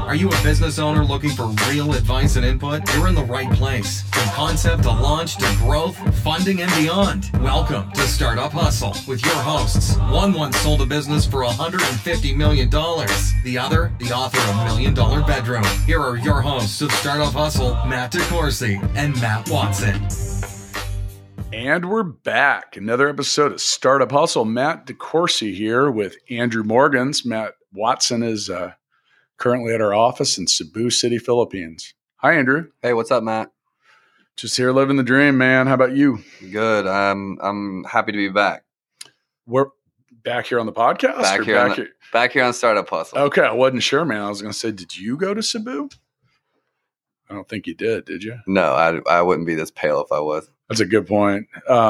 Are you a business owner looking for real advice and input? You're in the right place. From concept to launch to growth, funding, and beyond. Welcome to Startup Hustle with your hosts. One once sold a business for $150 million. The other, the author of $1 Million Bedroom. Here are your hosts of Startup Hustle, Matt DeCoursey and Matt Watson. And we're back. Another episode of Startup Hustle. Matt DeCoursey here with Andrew Morgans. Matt Watson is currently at our office in Cebu City, Philippines. Hi, Andrew. Hey, what's up, Matt? Just here living the dream, man. How about you? Good. I'm happy to be back. We're back here on the podcast? Back here on Startup Hustle. Okay, I wasn't sure, man. I was going to say, did you go to Cebu? I don't think you did you? No, I wouldn't be this pale if I was. That's a good point.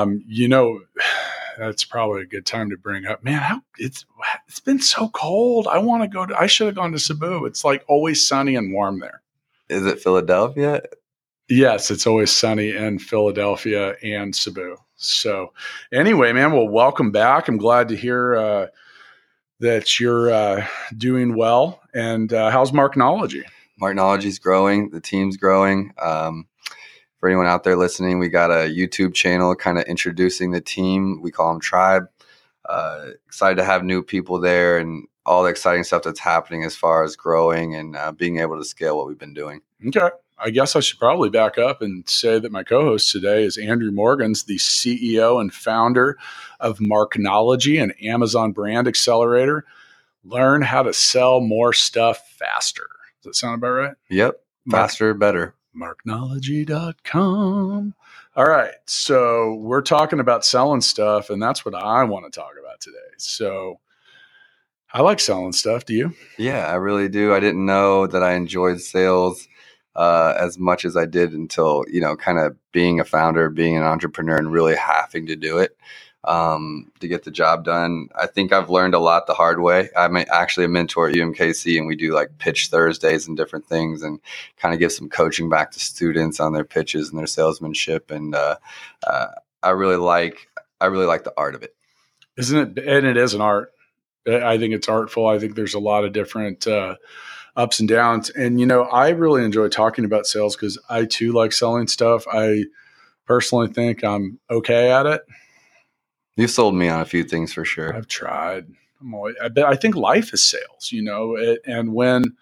That's probably a good time to bring up, man, it's been so cold. I should have gone to Cebu. It's like always sunny and warm there. Is it Philadelphia? Yes, it's always sunny in Philadelphia and Cebu. So anyway, man, well, welcome back. I'm glad to hear that you're doing well. And how's Marknology? Marknology's growing. The team's growing. For anyone out there listening, we got a YouTube channel kind of introducing the team. We call them Tribe. Excited to have new people there and all the exciting stuff that's happening as far as growing and being able to scale what we've been doing. Okay. I guess I should probably back up and say that my co-host today is Andrew Morgans, the CEO and founder of Marknology, an Amazon brand accelerator. Learn how to sell more stuff faster. Does that sound about right? Yep. Faster, better. Marknology.com. All right. So we're talking about selling stuff, and that's what I want to talk about today. So I like selling stuff. Do you? Yeah, I really do. I didn't know that I enjoyed sales as much as I did until, kind of being a founder, being an entrepreneur, and really having to do it to get the job done. I think I've learned a lot the hard way. I'm actually a mentor at UMKC, and we do like pitch Thursdays and different things and kind of give some coaching back to students on their pitches and their salesmanship. And I really like the art of it. Isn't it? And it is an art. I think it's artful. I think there's a lot of different ups and downs. And, I really enjoy talking about sales because I too like selling stuff. I personally think I'm okay at it. You've sold me on a few things for sure. I've tried. I think life is sales, and when,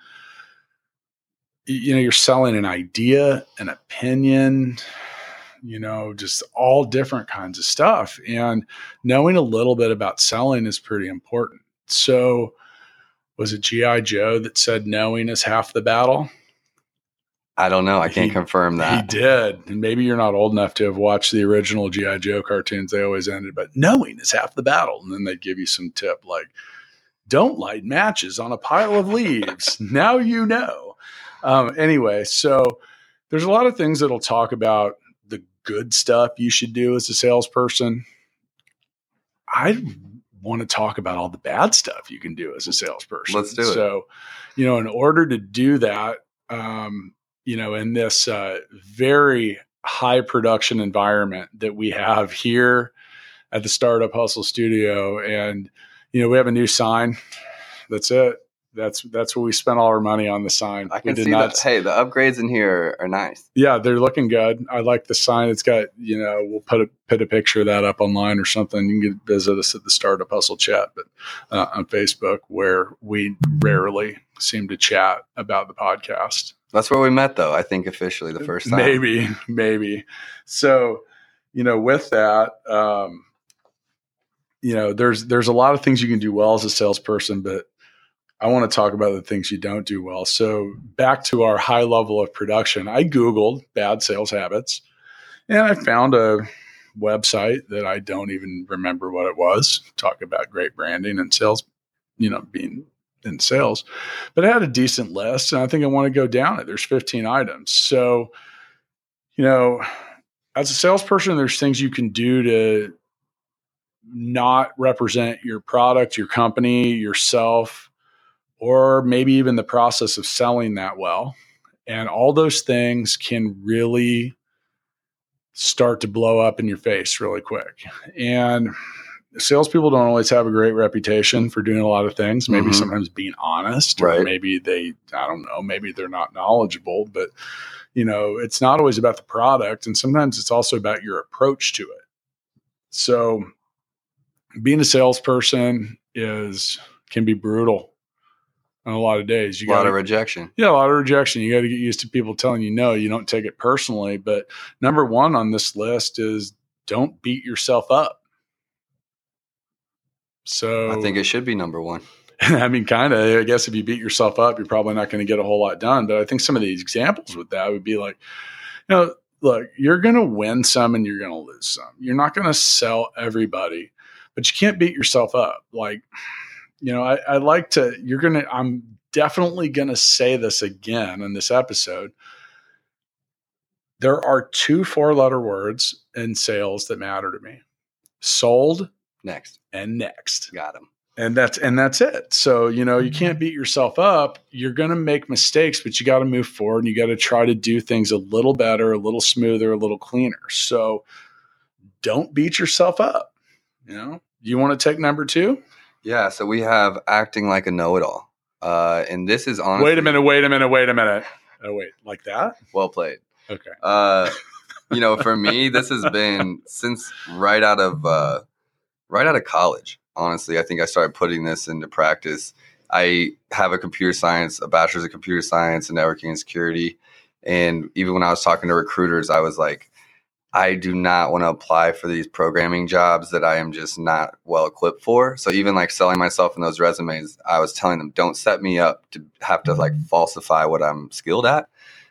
you're selling an idea, an opinion, just all different kinds of stuff. And knowing a little bit about selling is pretty important. So was it G.I. Joe that said knowing is half the battle? I don't know. I can't confirm that. He did. And maybe you're not old enough to have watched the original G.I. Joe cartoons. They always ended, but knowing is half the battle. And then they'd give you some tip like, don't light matches on a pile of leaves. Now you know. Anyway, so there's a lot of things that'll talk about the good stuff you should do as a salesperson. I want to talk about all the bad stuff you can do as a salesperson. Let's do it. So, in order to do that, in this very high production environment that we have here at the Startup Hustle Studio. And, we have a new sign. That's it. That's what we spent all our money on, the sign. I can see that. Hey, the upgrades in here are nice. Yeah, they're looking good. I like the sign. It's got, we'll put a picture of that up online or something. You can visit us at the Startup Hustle chat, but on Facebook, where we rarely seem to chat about the podcast. That's where we met, though, I think officially the first time. Maybe. So, with that, there's a lot of things you can do well as a salesperson, but I want to talk about the things you don't do well. So back to our high level of production, I Googled bad sales habits, and I found a website that I don't even remember what it was. Talk about great branding and sales, being in sales, but it had a decent list, and I think I want to go down it. There's 15 items. So, as a salesperson, there's things you can do to not represent your product, your company, yourself, or maybe even the process of selling that well. And all those things can really start to blow up in your face really quick. And salespeople don't always have a great reputation for doing a lot of things. Maybe Mhm. sometimes being honest, or Right. maybe I don't know, maybe they're not knowledgeable, but it's not always about the product. And sometimes it's also about your approach to it. So being a salesperson can be brutal on a lot of days. A lot of rejection. Yeah, a lot of rejection. You got to get used to people telling you no. You don't take it personally. But number one on this list is don't beat yourself up. So I think it should be number one. I mean, kind of, I guess if you beat yourself up, you're probably not going to get a whole lot done. But I think some of these examples with that would be like, look, you're going to win some and you're going to lose some. You're not going to sell everybody, but you can't beat yourself up. Like, I'm definitely going to say this again in this episode. There are 2 4-letter words in sales that matter to me: sold, Next. and next. Got him. And that's it. So, you can't beat yourself up. You're going to make mistakes, but you got to move forward and you got to try to do things a little better, a little smoother, a little cleaner. So don't beat yourself up. You want to take number 2? Yeah. So we have acting like a know-it-all. And this is honestly. Wait a minute. Oh, wait, like that? Well played. Okay. For me, this has been since right out of college. Honestly, I think I started putting this into practice. I have a bachelor's of computer science and networking and security. And even when I was talking to recruiters, I was like, I do not want to apply for these programming jobs that I am just not well equipped for. So even like selling myself in those resumes, I was telling them, don't set me up to have to like falsify what I'm skilled at.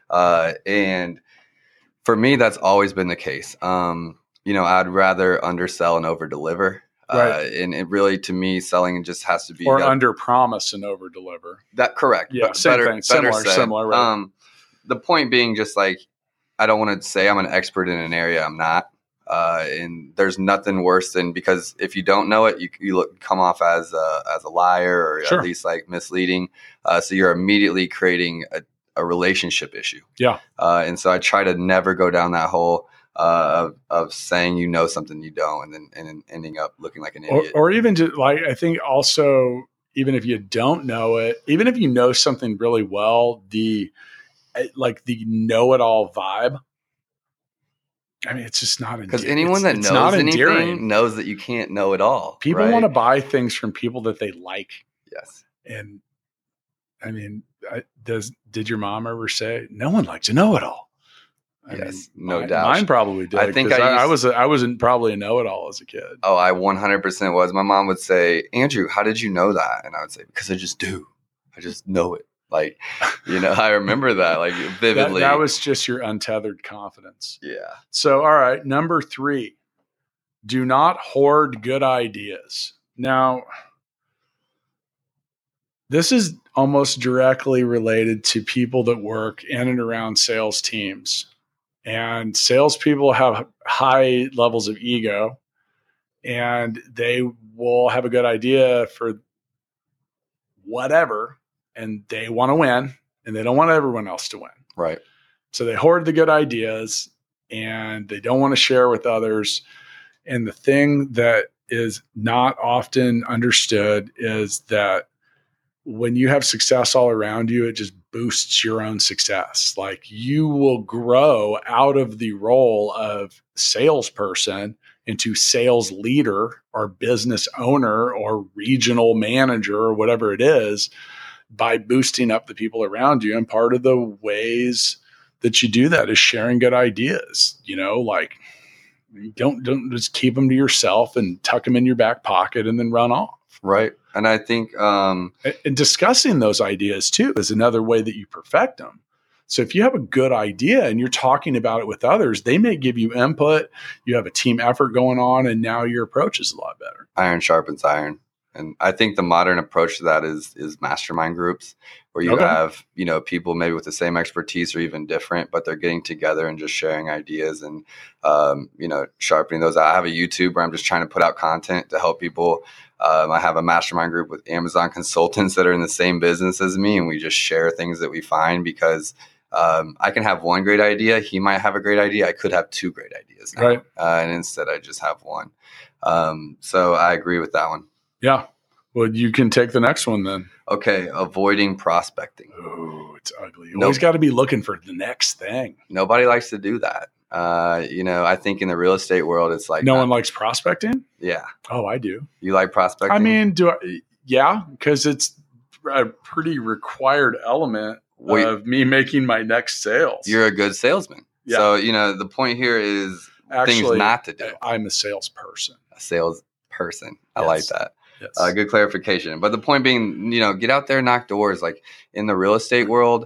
And for me, that's always been the case. I'd rather undersell and over deliver. Right. And it really, to me, selling just has to be under promise and over deliver. That correct. Yeah, same thing. Similar. Right. The point being, just like, I don't want to say I'm an expert in an area I'm not. And there's nothing worse than, because if you don't know it, you come off as a liar, or Sure. at least like misleading. So you're immediately creating a relationship issue. Yeah. And so I try to never go down that hole of saying something you don't, and then ending up looking like an idiot. Or even to, like, I think also, even if you don't know it, even if you know something really well, the know-it-all vibe, I mean, it's just not endearing. Because anyone that knows anything knows that you can't know it all. People want to buy things from people that they like. Yes. And I mean, did your mom ever say, no one likes to know it all? Yes, no doubt. Mine probably did. I think I wasn't probably a know-it-all as a kid. Oh, I 100% was. My mom would say, Andrew, how did you know that? And I would say, because I just do. I just know it. Like, I remember that like vividly. That was just your untethered confidence. Yeah. So, all right, number 3, do not hoard good ideas. Now, this is almost directly related to people that work in and around sales teams. And salespeople have high levels of ego, and they will have a good idea for whatever, and they want to win, and they don't want everyone else to win. Right. So they hoard the good ideas, and they don't want to share with others. And the thing that is not often understood is that when you have success all around you, it just boosts your own success. Like, you will grow out of the role of salesperson into sales leader or business owner or regional manager or whatever it is by boosting up the people around you. And part of the ways that you do that is sharing good ideas. Like, don't just keep them to yourself and tuck them in your back pocket and then run off. Right. And I think and discussing those ideas too is another way that you perfect them. So if you have a good idea and you're talking about it with others, they may give you input. You have a team effort going on, and now your approach is a lot better. Iron sharpens iron. And I think the modern approach to that is mastermind groups, where you have, people maybe with the same expertise or even different, but they're getting together and just sharing ideas and, sharpening those. I have a YouTube where I'm just trying to put out content to help people. I have a mastermind group with Amazon consultants that are in the same business as me, and we just share things that we find, because I can have one great idea. He might have a great idea. I could have two great ideas now. Right. And instead I just have one. So I agree with that one. Yeah. Well, you can take the next one then. Okay. Avoiding prospecting. Oh, it's ugly. You always got to be looking for the next thing. Nobody likes to do that. I think in the real estate world, it's like no one likes prospecting. Yeah. Oh, I do. You like prospecting? I mean, yeah, because it's a pretty required element of me making my next sales. You're a good salesman. Yeah. So, the point here is things not to do. I'm a salesperson. A salesperson. I like that. Yes. Good clarification. But the point being, get out there and knock doors. Like in the real estate world,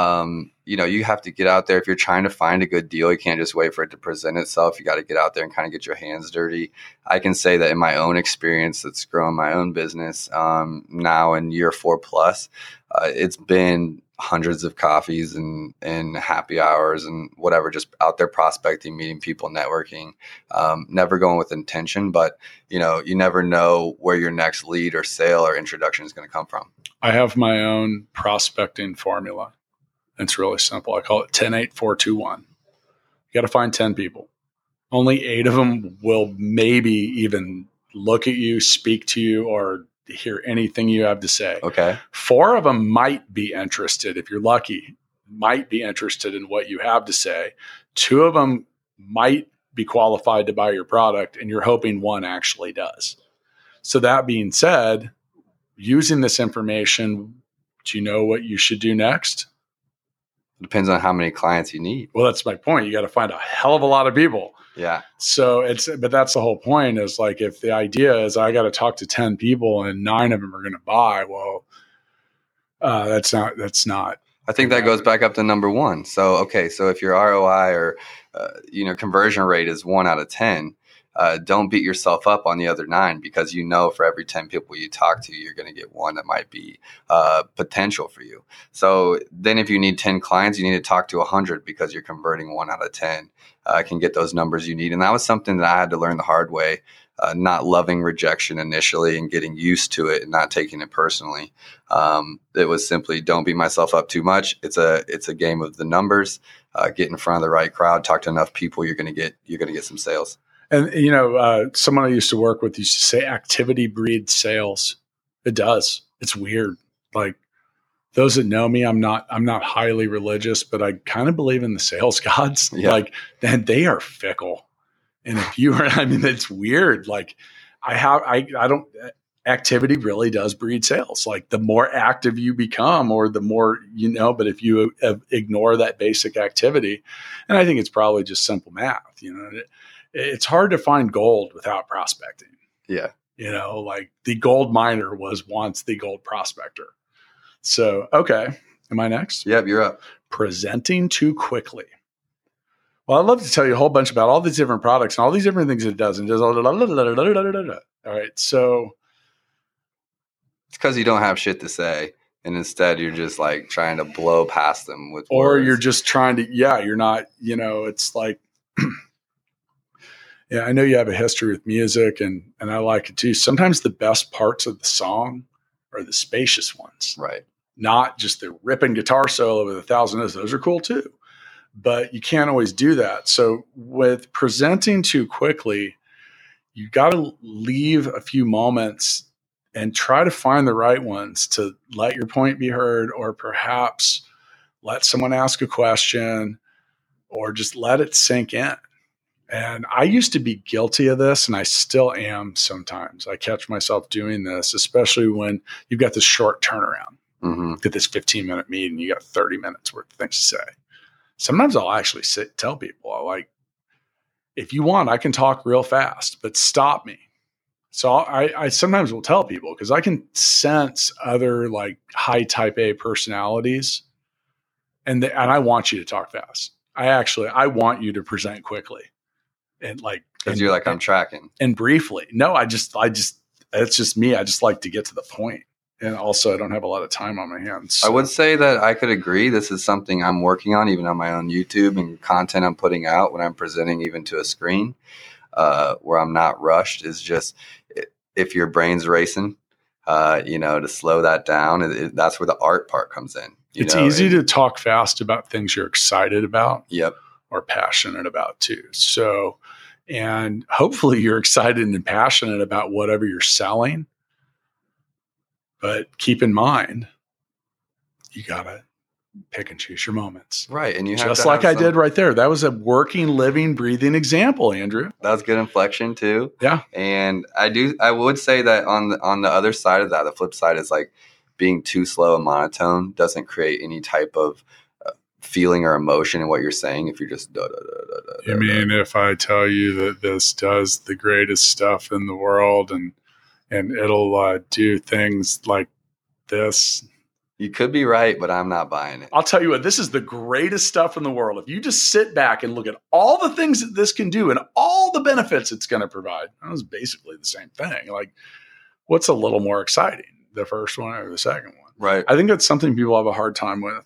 you have to get out there. If you're trying to find a good deal, you can't just wait for it to present itself. You got to get out there and kind of get your hands dirty. I can say that in my own experience that's growing my own business now in year 4+, it's been hundreds of coffees and happy hours and whatever, just out there prospecting, meeting people, networking, never going with intention. But, you never know where your next lead or sale or introduction is going to come from. I have my own prospecting formula. It's really simple. I call it 10-8-4-2-1. You got to find 10 people. Only 8 of them will maybe even look at you, speak to you, or hear anything you have to say. Okay. 4 of them might be interested, if you're lucky, might be interested in what you have to say. 2 of them might be qualified to buy your product, and you're hoping 1 actually does. So that being said, using this information, do you know what you should do next? Depends on how many clients you need. Well, that's my point. You got to find a hell of a lot of people. Yeah. So but that's the whole point is like, if the idea is I got to talk to 10 people and 9 of them are going to buy, well, that's not. I think that goes back up to number 1. So if your ROI or, conversion rate is 1 out of 10, don't beat yourself up on the other 9, because for every 10 people you talk to, you're going to get 1 that might be potential for you. So then if you need 10 clients, you need to talk to 100 because you're converting 1 out of 10 can get those numbers you need. And that was something that I had to learn the hard way, not loving rejection initially and getting used to it and not taking it personally. It was simply don't beat myself up too much. It's a game of the numbers. Get in front of the right crowd, talk to enough people, you're going to get some sales. And, someone I used to work with used to say activity breeds sales. It does. It's weird. Like those that know me, I'm not highly religious, but I kind of believe in the sales gods. Yeah. Like, and they are fickle. And if you are, it's weird. Like activity really does breed sales. Like the more active you become or the more, but if you ignore that basic activity, and I think it's probably just simple math, it's hard to find gold without prospecting. Yeah. Like the gold miner was once the gold prospector. So, okay. Am I next? Yep, you're up. Presenting too quickly. Well, I'd love to tell you a whole bunch about all these different products and all these different things it does. And all right. So it's because you don't have shit to say. And instead you're just like trying to blow past them with or words. You're just trying to, you're not, it's like, yeah, I know you have a history with music and I like it too. Sometimes the best parts of the song are the spacious ones. Right. Not just the ripping guitar solo with 1,000 notes. Those are cool too. But you can't always do that. So with presenting too quickly, you got to leave a few moments and try to find the right ones to let your point be heard, or perhaps let someone ask a question, or just let it sink in. And I used to be guilty of this, and I still am sometimes. I catch myself doing this, especially when you've got this short turnaround. Mm-hmm. Get this 15-minute meeting, you got 30 minutes worth of things to say. Sometimes I'll actually tell people, if you want, I can talk real fast, but stop me. So I sometimes will tell people, because I can sense other like high type A personalities, and I want you to talk fast. I want you to present quickly. And because you're like, I'm tracking and briefly. No, I just, it's just me. I just like to get to the point. And also I don't have a lot of time on my hands. So. I would say that I could agree. This is something I'm working on, even on my own YouTube and content I'm putting out when I'm presenting even to a screen, where I'm not rushed, is just, if your brain's racing, to slow that down, that's where the art part comes in. It's easy to talk fast about things you're excited about. Yep. Or passionate about too. So, and hopefully you're excited and passionate about whatever you're selling. But keep in mind, you got to pick and choose your moments. Right. And you have just like I did right there. That was a working, living, breathing example, Andrew. That was good inflection too. Yeah. And I would say that on the other side of that, the flip side is like being too slow and monotone doesn't create any type of feeling or emotion in what you're saying. If you're just I mean, if I tell you that this does the greatest stuff in the world and it'll do things like this, you could be right, but I'm not buying it. I'll tell you what, this is the greatest stuff in the world. If you just sit back and look at all the things that this can do and all the benefits it's going to provide, that was basically the same thing. Like, what's a little more exciting, the first one or the second one? Right. I think that's something people have a hard time with.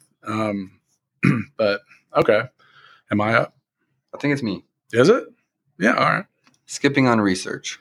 But okay. Am I up? I think it's me. Is it? Yeah. All right. Skipping on research.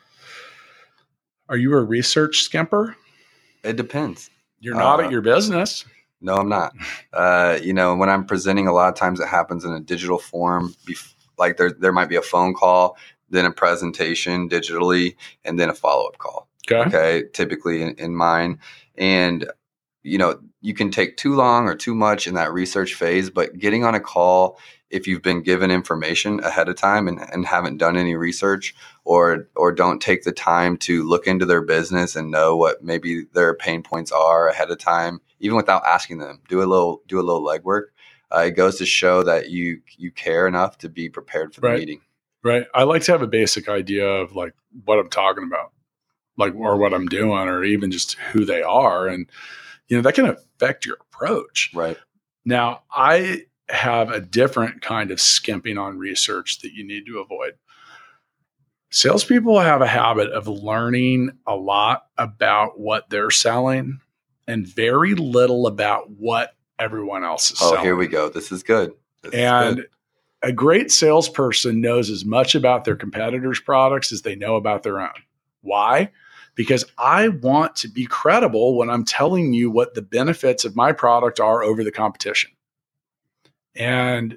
Are you a research skimper? It depends. You're not at your business. No, I'm not. When I'm presenting, a lot of times it happens in a digital form. Like there might be a phone call, then a presentation digitally, and then a follow-up call. Okay. Typically in mine. And, you can take too long or too much in that research phase, but getting on a call, if you've been given information ahead of time and haven't done any research or don't take the time to look into their business and know what maybe their pain points are ahead of time, even without asking them, do a little legwork. It goes to show that you care enough to be prepared for the meeting. Right. I like to have a basic idea of like what I'm talking about, like, or what I'm doing, or even just who they are. And, that can affect your approach. Right. Now, I have a different kind of skimping on research that you need to avoid. Salespeople have a habit of learning a lot about what they're selling and very little about what everyone else is selling. Oh, here we go. This is good. A great salesperson knows as much about their competitors' products as they know about their own. Why? Because I want to be credible when I'm telling you what the benefits of my product are over the competition. And,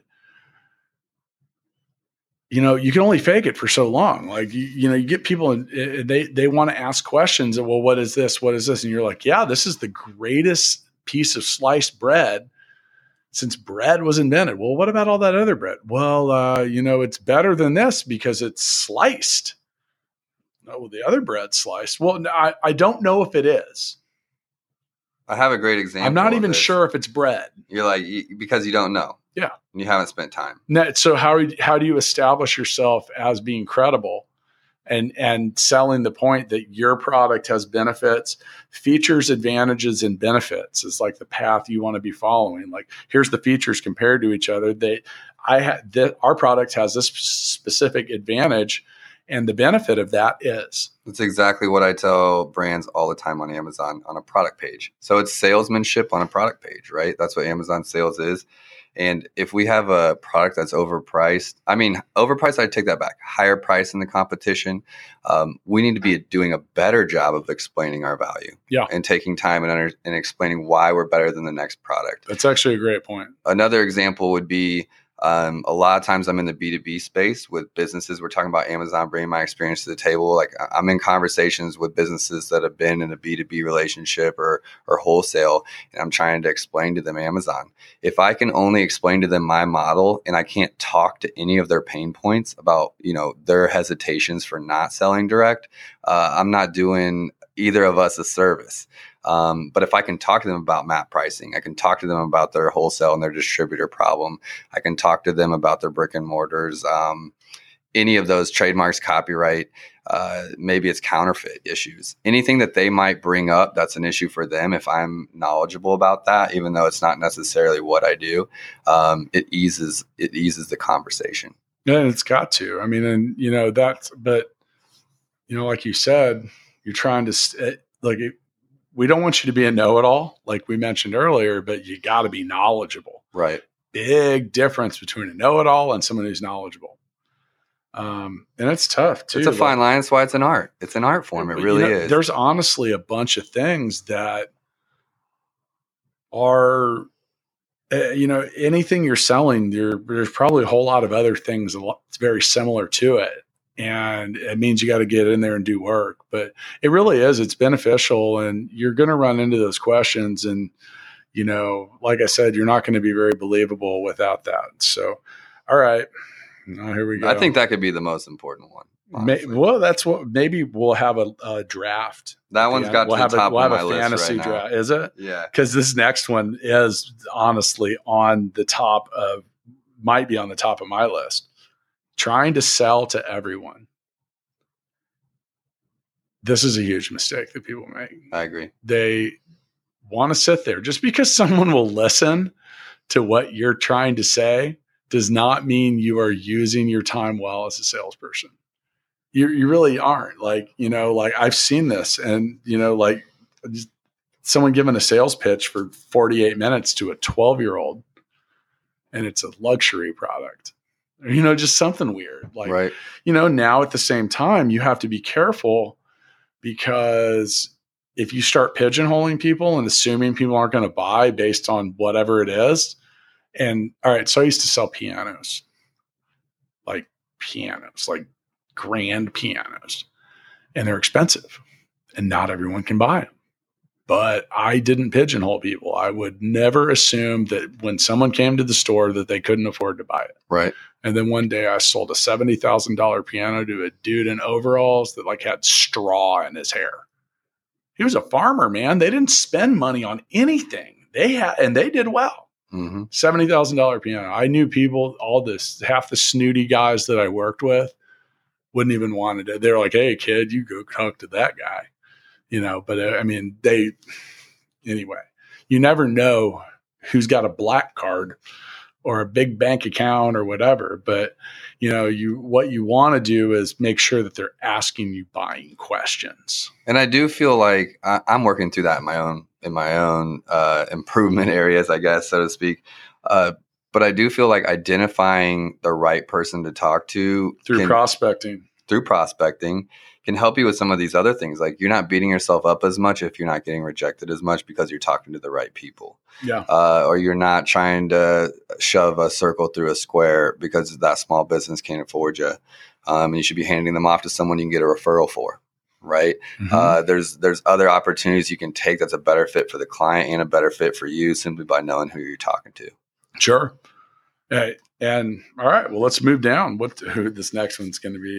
you can only fake it for so long. Like, you get people and they want to ask questions. Well, what is this? What is this? And you're like, yeah, this is the greatest piece of sliced bread since bread was invented. Well, what about all that other bread? Well, it's better than this because it's sliced. No, the other bread's sliced. Well, I don't know if it is. I have a great example. I'm not even sure if it's bread. You're like, because you don't know. Yeah. And you haven't spent time. So how do you establish yourself as being credible and selling the point that your product has benefits, features, advantages, and benefits is like the path you want to be following. Like, here's the features compared to each other. Our product has this specific advantage, and the benefit of that is. That's exactly what I tell brands all the time on Amazon on a product page. So it's salesmanship on a product page, right? That's what Amazon sales is. And if we have a product that's overpriced, I'd take that back, higher price than the competition. We need to be doing a better job of explaining our value and taking time and explaining why we're better than the next product. That's actually a great point. Another example would be, a lot of times I'm in the B2B space with businesses. We're talking about Amazon bringing my experience to the table. Like, I'm in conversations with businesses that have been in a B2B relationship or wholesale, and I'm trying to explain to them Amazon. If I can only explain to them my model and I can't talk to any of their pain points about, their hesitations for not selling direct, I'm not doing either of us a service. But if I can talk to them about map pricing, I can talk to them about their wholesale and their distributor problem. I can talk to them about their brick and mortars, any of those trademarks, copyright, maybe it's counterfeit issues. Anything that they might bring up that's an issue for them, if I'm knowledgeable about that, even though it's not necessarily what I do, it eases the conversation. Yeah, it's got to. Like you said, you're trying to we don't want you to be a know-it-all, like we mentioned earlier, but you got to be knowledgeable. Right. Big difference between a know-it-all and someone who's knowledgeable. And it's tough too. It's a fine line. That's why it's an art. It's an art form. It really is. There's honestly a bunch of things that are anything you're selling, there's probably a whole lot of other things that's very similar to it. And it means you got to get in there and do work, but it really is, it's beneficial, and you're going to run into those questions. And, like I said, you're not going to be very believable without that. So, all right, here we go. I think that could be the most important one. Well, that's what, maybe we'll have a draft. That one's got to the top of my list fantasy right draft. now. Is it? Yeah. Because this next one is honestly might be on the top of my list. Trying to sell to everyone. This is a huge mistake that people make. I agree. They want to sit there. Just because someone will listen to what you're trying to say does not mean you are using your time well as a salesperson. You really aren't. Like I've seen this, and someone giving a sales pitch for 48 minutes to a 12-year-old, and it's a luxury product. Just something weird. Right. Now at the same time, you have to be careful, because if you start pigeonholing people and assuming people aren't going to buy based on whatever it is, and all right, so I used to sell pianos, like grand pianos, and they're expensive, and not everyone can buy them. But I didn't pigeonhole people. I would never assume that when someone came to the store that they couldn't afford to buy it. Right. And then one day I sold a $70,000 piano to a dude in overalls that had straw in his hair. He was a farmer, man. They didn't spend money on anything. And they did well. Mm-hmm. $70,000 piano. I knew people, half the snooty guys that I worked with wouldn't even want it. They're like, hey kid, you go talk to that guy. But anyway, you never know who's got a black card or a big bank account or whatever. But, what you want to do is make sure that they're asking you buying questions. And I do feel like I'm working through that in my own improvement areas, I guess, so to speak. But I do feel like identifying the right person to talk to through prospecting can help you with some of these other things. Like, you're not beating yourself up as much if you're not getting rejected as much because you're talking to the right people. Yeah. Or you're not trying to shove a circle through a square because that small business can't afford you. And you should be handing them off to someone you can get a referral for. Right. Mm-hmm. There's other opportunities you can take that's a better fit for the client and a better fit for you, simply by knowing who you're talking to. Sure. And all right, well, let's move down. Who this next one's going to be?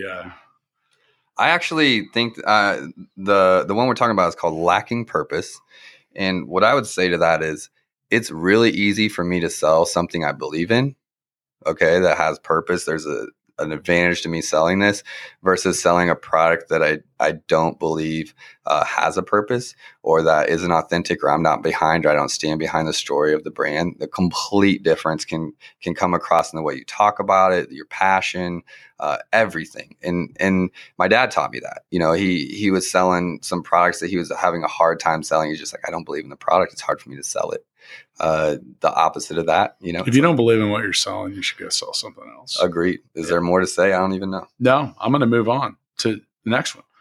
I actually think the one we're talking about is called lacking purpose. And what I would say to that is, it's really easy for me to sell something I believe in, okay, that has purpose. There's an advantage to me selling this versus selling a product that I don't believe has a purpose, or that isn't authentic, or I'm not behind, or I don't stand behind the story of the brand. The complete difference can come across in the way you talk about it, your passion, everything. And my dad taught me that. He was selling some products that he was having a hard time selling. He's just like, I don't believe in the product. It's hard for me to sell it. The opposite of that, if you don't believe in what you're selling, you should go sell something else. Agreed. Is there more to say? I don't even know. No, I'm going to move on to the next one.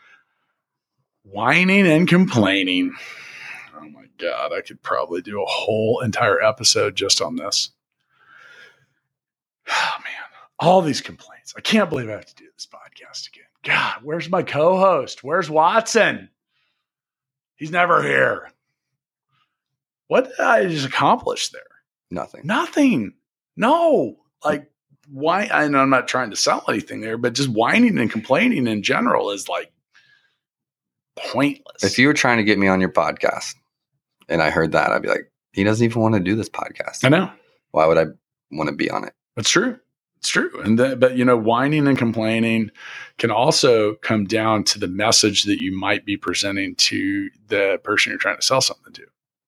Whining and complaining. Oh my God. I could probably do a whole entire episode just on this. Oh man, all these complaints. I can't believe I have to do this podcast again. God, where's my co-host? Where's Watson? He's never here. What did I just accomplish there? Nothing. No. Like, why? And I'm not trying to sell anything there, but just whining and complaining in general is like pointless. If you were trying to get me on your podcast and I heard that, I'd be like, he doesn't even want to do this podcast. I know. Why would I want to be on it? It's true. It's true. But whining and complaining can also come down to the message that you might be presenting to the person you're trying to sell something to.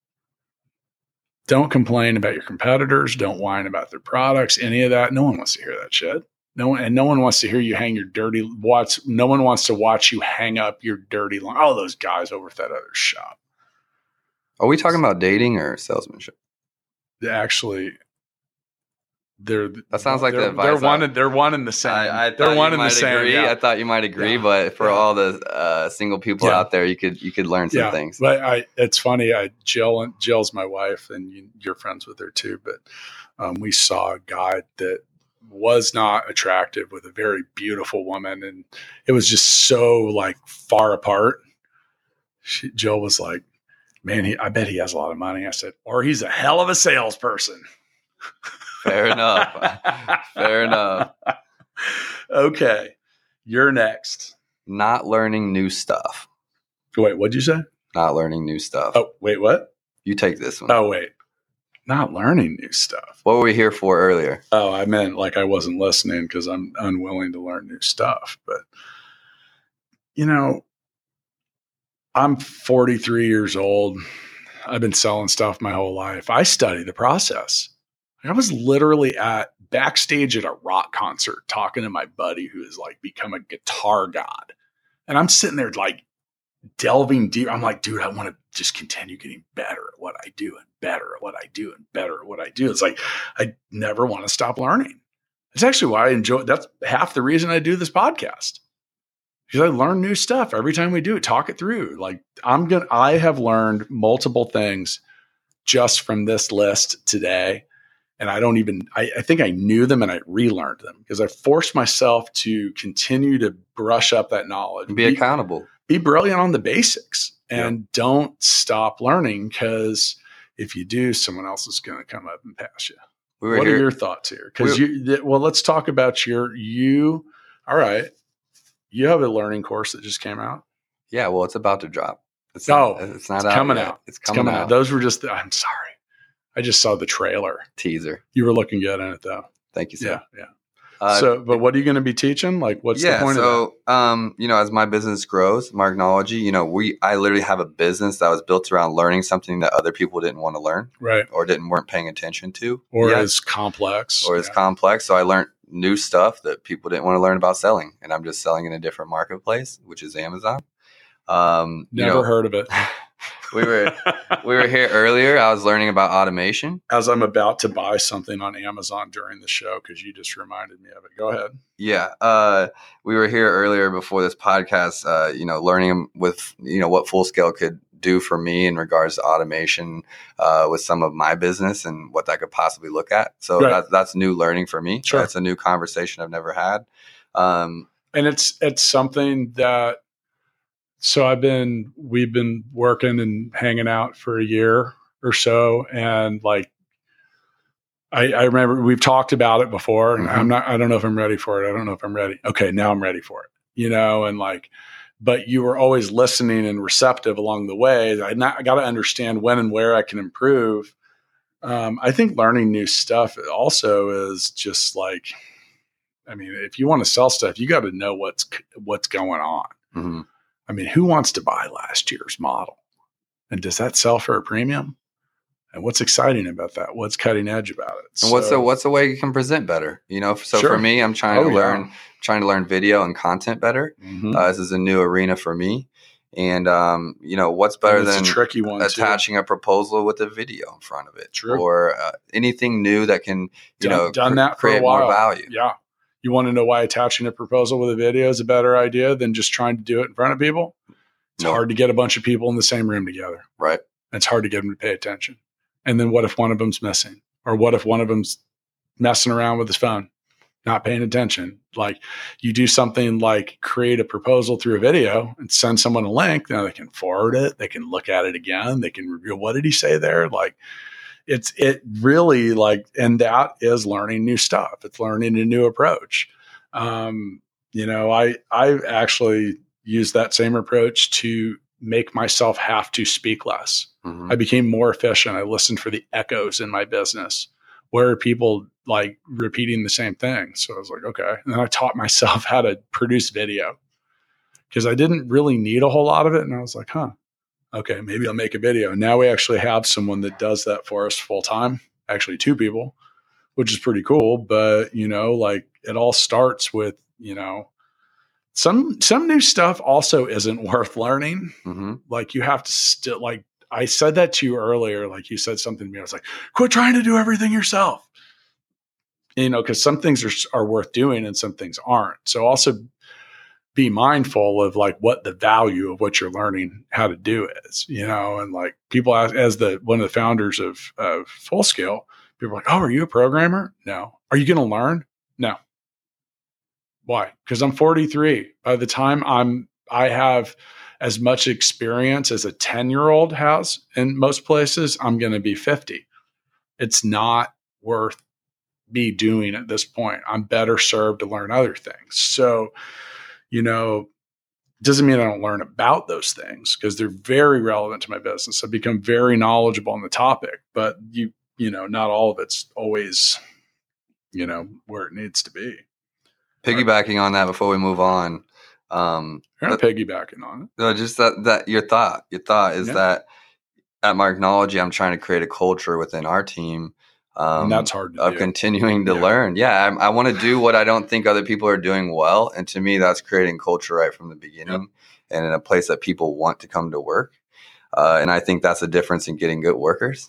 Don't complain about your competitors. Don't whine about their products, any of that. No one wants to hear that shit. No one wants to hear you hang your dirty watch. No one wants to watch you hang up your dirty line. Oh, those guys over at that other shop. Are we talking about dating or salesmanship? Actually, That sounds like the advice. They're one and the same. I they're thought one you and the might same. agree. Yeah. I thought you might agree, but for all the single people out there, you could learn some things. But it's funny. Jill's my wife, and you're friends with her too. But we saw a guy that was not attractive with a very beautiful woman, and it was just so like far apart. Jill was like, "Man, I bet he has a lot of money." I said, "Or he's a hell of a salesperson." Fair enough. Fair enough. Okay. You're next. Not learning new stuff. Wait, what'd you say? Not learning new stuff. Oh, wait, what? You take this one. Oh, wait. Not learning new stuff. What were we here for earlier? Oh, I meant like I wasn't listening because I'm unwilling to learn new stuff. But, I'm 43 years old. I've been selling stuff my whole life. I study the process. I was literally backstage at a rock concert talking to my buddy who has like become a guitar god. And I'm sitting there like delving deep. I'm like, dude, I want to just continue getting better at what I do and better at what I do and better at what I do. It's like, I never want to stop learning. It's actually why I enjoy it. That's half the reason I do this podcast. Because I learn new stuff every time we do it, talk it through. Like I have learned multiple things just from this list today. And I think I knew them and I relearned them because I forced myself to continue to brush up that knowledge. Be accountable. Be brilliant on the basics and don't stop learning because if you do, someone else is going to come up and pass you. What are your thoughts here? Because let's talk about you. All right. You have a learning course that just came out. Yeah. Well, it's about to drop. It's coming out. It's coming out. Those were just, I'm sorry. I just saw the trailer. Teaser. You were looking good in it though. Thank you, sir. Yeah. But what are you going to be teaching? Like, what's the point of that? As my business grows, Marknology, I literally have a business that was built around learning something that other people didn't want to learn. Right. Or weren't paying attention to. Or is complex. Complex. So I learned new stuff that people didn't want to learn about selling. And I'm just selling in a different marketplace, which is Amazon. Never heard of it. We were here earlier. I was learning about automation. As I'm about to buy something on Amazon during the show, because you just reminded me of it. Go ahead. Yeah. We were here earlier before this podcast, learning with, what Full Scale could do for me in regards to automation with some of my business and what that could possibly look at. So that's new learning for me. Sure. That's a new conversation I've never had. And it's something that, so we've been working and hanging out for a year or so. And like, I remember we've talked about it before and I don't know if I'm ready for it. I don't know if I'm ready. Okay. Now I'm ready for it, and like, but you were always listening and receptive along the way. I got to understand when and where I can improve. I think learning new stuff also is just like, if you want to sell stuff, you got to know what's going on. Mm-hmm. Who wants to buy last year's model? And does that sell for a premium? And what's exciting about that? What's cutting edge about it? And what's the way you can present better? For me, I'm trying to learn video and content better. Mm-hmm. This is a new arena for me. And, what's better than a tricky one attaching a proposal with a video in front of it? True. Or anything new that can, done that for create a while. more value. Yeah. You want to know why attaching a proposal with a video is a better idea than just trying to do it in front of people? It's hard to get a bunch of people in the same room together. Right. It's hard to get them to pay attention. And then what if one of them's missing? Or what if one of them's messing around with his phone, not paying attention? Like you do something like create a proposal through a video and send someone a link. Now they can forward it. They can look at it again. They can review. What did he say there? Like it really like, and that is learning new stuff. It's learning a new approach. I actually use that same approach to make myself have to speak less. Mm-hmm. I became more efficient. I listened for the echoes in my business. Where are people like repeating the same thing? So I was like, okay. And then I taught myself how to produce video because I didn't really need a whole lot of it. And I was like, okay, maybe I'll make a video. And now we actually have someone that does that for us full time, actually 2 people, which is pretty cool. But, like it all starts with, some new stuff also isn't worth learning. Mm-hmm. Like you have to still like, I said that to you earlier. Like you said something to me. I was like, quit trying to do everything yourself. because some things are worth doing and some things aren't. So also be mindful of like what the value of what you're learning how to do is, and like people ask, as one of the founders of Full Scale, people are like, oh, are you a programmer? No. Are you going to learn? No. Why? Because I'm 43. By the time I have as much experience as a 10-year-old has in most places, I'm going to be 50. It's not worth me doing at this point. I'm better served to learn other things. So, doesn't mean I don't learn about those things because they're very relevant to my business. I've become very knowledgeable on the topic, but not all of it's always, where it needs to be. Piggybacking on that before we move on. You're not piggybacking on it. No, just that your thought is that at Marknology, I'm trying to create a culture within our team. And that's hard to do. Continuing to learn. Yeah. I want to do what I don't think other people are doing well. And to me, that's creating culture right from the beginning and in a place that people want to come to work. And I think that's the difference in getting good workers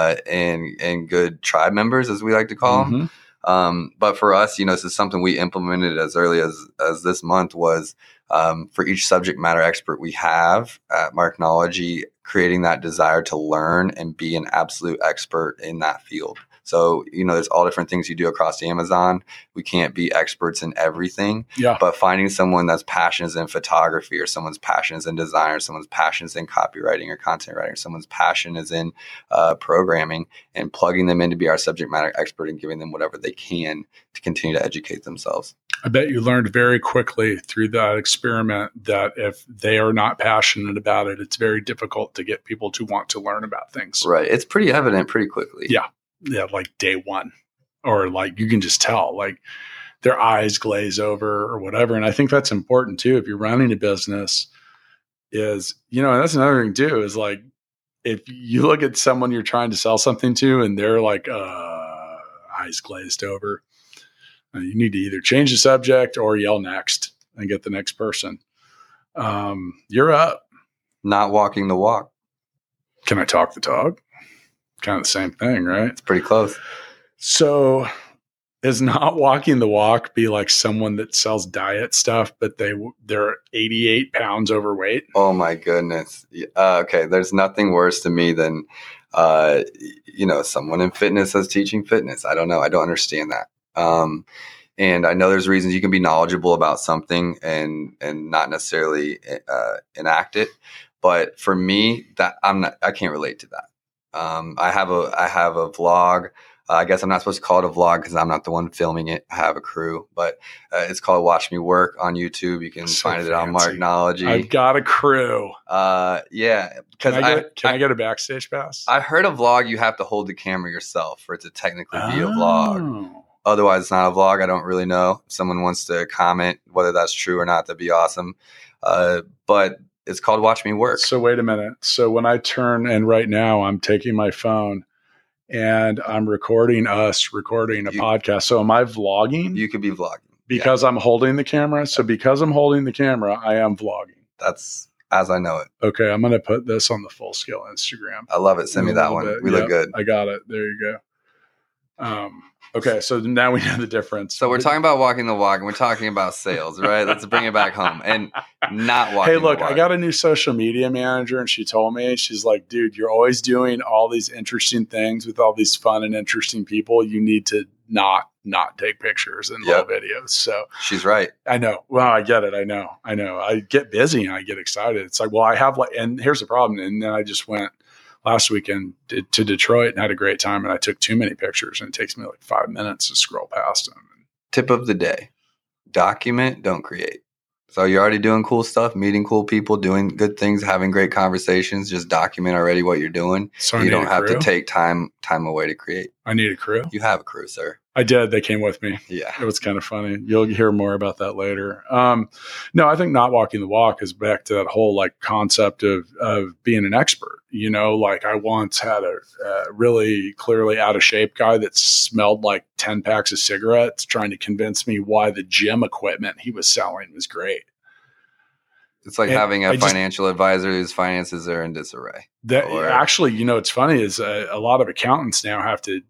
and good tribe members, as we like to call them. But for us, this is something we implemented as early as this month was for each subject matter expert we have at Marknology, creating that desire to learn and be an absolute expert in that field. So, there's all different things you do across Amazon. We can't be experts in everything, but finding someone that's passionate in photography or someone's passion is in design or someone's passion is in copywriting or content writing or someone's passion is in programming and plugging them in to be our subject matter expert and giving them whatever they can to continue to educate themselves. I bet you learned very quickly through that experiment that if they are not passionate about it, it's very difficult to get people to want to learn about things. Right. It's pretty evident pretty quickly. Yeah, like day one. Or like you can just tell, like their eyes glaze over or whatever. And I think that's important too. If you're running a business is, and that's another thing too, is like if you look at someone you're trying to sell something to and they're like eyes glazed over, you need to either change the subject or yell next and get the next person. You're up. Not walking the walk. Can I talk the talk? Kind of the same thing, right? It's pretty close. So is not walking the walk be like someone that sells diet stuff, but they're 88 pounds overweight? Oh my goodness. Okay. There's nothing worse to me than, someone in fitness that's teaching fitness. I don't know. I don't understand that. And I know there's reasons you can be knowledgeable about something and not necessarily enact it. But for me, I can't relate to that. I have a vlog. I guess I'm not supposed to call it a vlog because I'm not the one filming it. I have a crew, but it's called Watch Me Work on YouTube. You can find it on Marknology. I've got a crew. Yeah. Can I get a backstage pass? I heard a vlog you have to hold the camera yourself for it to technically be a vlog. Otherwise, it's not a vlog. I don't really know. If someone wants to comment whether that's true or not, that'd be awesome. But it's called Watch Me Work. So wait a minute. So when I turn, and right now I'm taking my phone and I'm recording a podcast. So am I vlogging? You could be vlogging. Because I'm holding the camera. So because I'm holding the camera, I am vlogging. That's as I know it. Okay. I'm going to put this on the Full Scale Instagram. I love it. Send me that one. We look good. I got it. There you go. Okay, so now we know the difference. So we're talking about walking the walk, and we're talking about sales, right? Let's bring it back home and not walking. Hey, look, the walk. I got a new social media manager, and she told me, she's like, dude, you're always doing all these interesting things with all these fun and interesting people. You need to not take pictures and little videos. So she's right. I know. Well, I get it. I know. I get busy and I get excited. It's like, well, I have and here's the problem. And then I just went last weekend to Detroit and had a great time. And I took too many pictures and it takes me like 5 minutes to scroll past them. Tip of the day: document, don't create. So you're already doing cool stuff, meeting cool people, doing good things, having great conversations. Just document already what you're doing. So you don't have to take time away to create. I need a crew. You have a crew, sir. I did. They came with me. Yeah. It was kind of funny. You'll hear more about that later. No, I think not walking the walk is back to that whole like concept of being an expert. Like I once had a really clearly out of shape guy that smelled like 10 packs of cigarettes trying to convince me why the gym equipment he was selling was great. It's like And having a financial advisor whose finances are in disarray. Actually, it's funny is a lot of accountants now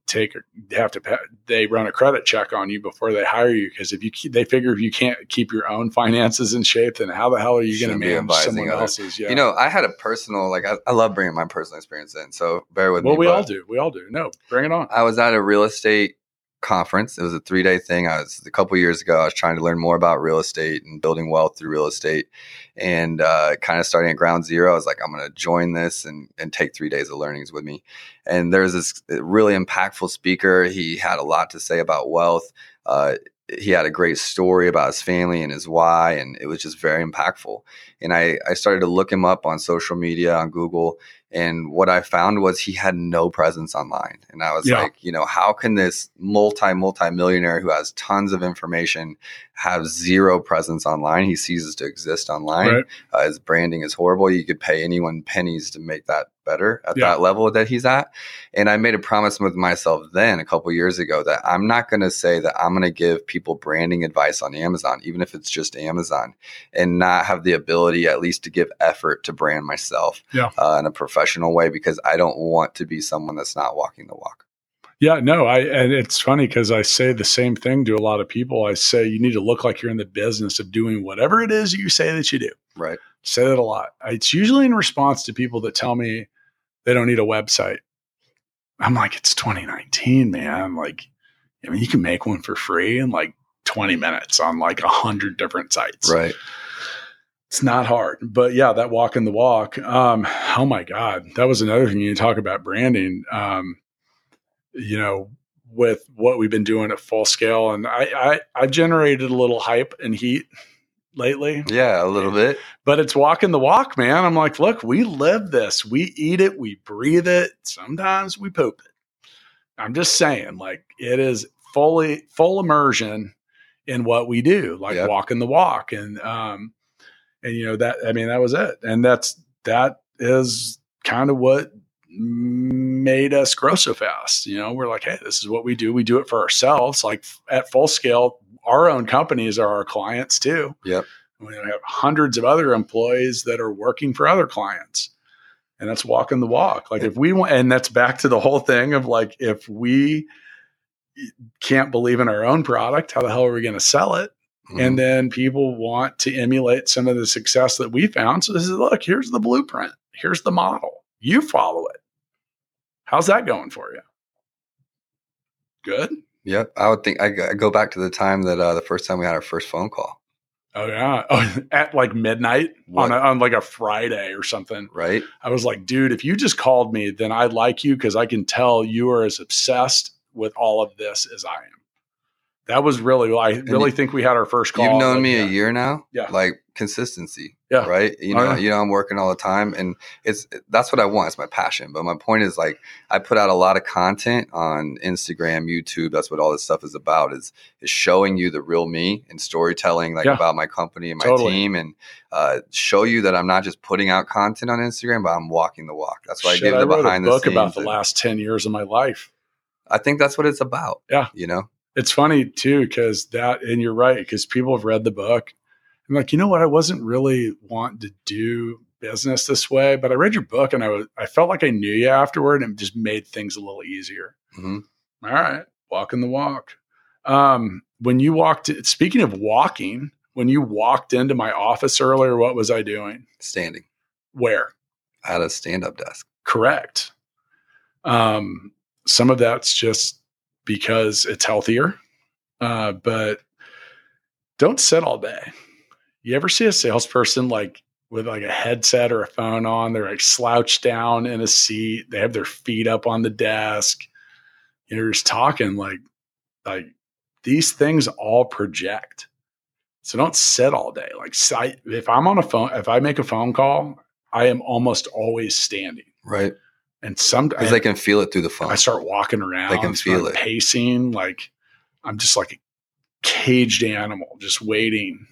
they run a credit check on you before they hire you, because they figure if you can't keep your own finances in shape, then how the hell are you going to manage someone else's? Yeah. I had a personal, I love bringing my personal experience in, so bear with me. Well, we all do. No, bring it on. I was at a real estate conference. It was a 3-day thing. A couple of years ago, I was trying to learn more about real estate and building wealth through real estate, and kind of starting at ground zero. I was like, I'm going to join this and take 3 days of learnings with me. And there's this really impactful speaker. He had a lot to say about wealth. He had a great story about his family and his why, and it was just very impactful. And I started to look him up on social media, on Google, and what I found was he had no presence online. And I was like, how can this multi-millionaire who has tons of information have zero presence online? He ceases to exist online. Right. His branding is horrible. You could pay anyone pennies to make that better at that level that he's at. And I made a promise with myself then a couple years ago that I'm not going to say that I'm going to give people branding advice on Amazon, even if it's just Amazon, and not have the ability at least to give effort to brand myself in a professional way, because I don't want to be someone that's not walking the walk. Yeah, no, and it's funny because I say the same thing to a lot of people. I say you need to look like you're in the business of doing whatever it is you say that you do. Right. Say that a lot. It's usually in response to people that tell me they don't need a website. I'm like, it's 2019, man. Like, you can make one for free in like 20 minutes on like 100 different sites. Right. It's not hard, but yeah, that walking the walk. Oh my God. That was another thing you talk about branding. With what we've been doing at Full Scale, and I've generated a little hype and heat lately. Yeah, a little bit. But it's walking the walk, man. I'm like, look, we live this. We eat it. We breathe it. Sometimes we poop it. I'm just saying, like, it is full immersion in what we do, like walking the walk. And that was it. And that is kind of what made us grow so fast. We're like, hey, this is what we do. We do it for ourselves. Like at Full Scale, our own companies are our clients too. Yep. We have hundreds of other employees that are working for other clients, and that's walking the walk. Like if we want, and that's back to the whole thing of like, if we can't believe in our own product, how the hell are we going to sell it? Mm-hmm. And then people want to emulate some of the success that we found. So this is, look, here's the blueprint. Here's the model. You follow it. How's that going for you? Good. Yep. I would think I go back to the time that the first time we had our first phone call. Oh yeah. Oh, at like midnight on like a Friday or something. Right. I was like, dude, if you just called me, then I like you because I can tell you are as obsessed with all of this as I am. That was really, I really think we had our first call. You've known me a year now. Yeah. Like consistency. Yeah. Right. I'm working all the time, and that's what I want. It's my passion. But my point is, like, I put out a lot of content on Instagram, YouTube. That's what all this stuff is about, is showing you the real me and storytelling, like about my company and my team, and show you that I'm not just putting out content on Instagram, but I'm walking the walk. That's why I give the behind the scenes. I wrote a book about the last 10 years of my life. I think that's what it's about. Yeah. It's funny too, and you're right, because people have read the book. I'm like, you know what? I wasn't really wanting to do business this way, but I read your book and I felt like I knew you afterward, and it just made things a little easier. Mm-hmm. All right. Walking the walk. When you speaking of walking, when you walked into my office earlier, what was I doing? Standing. Where? At a stand-up desk. Correct. Some of that's just because it's healthier, but don't sit all day. You ever see a salesperson like with like a headset or a phone on? They're like slouched down in a seat. They have their feet up on the desk. You're just talking like these things all project. So don't sit all day. Like if I'm on a phone, if I make a phone call, I am almost always standing. Right. And sometimes because they can feel it through the phone. I start walking around. They can feel it. Pacing. Like I'm just like a caged animal, just waiting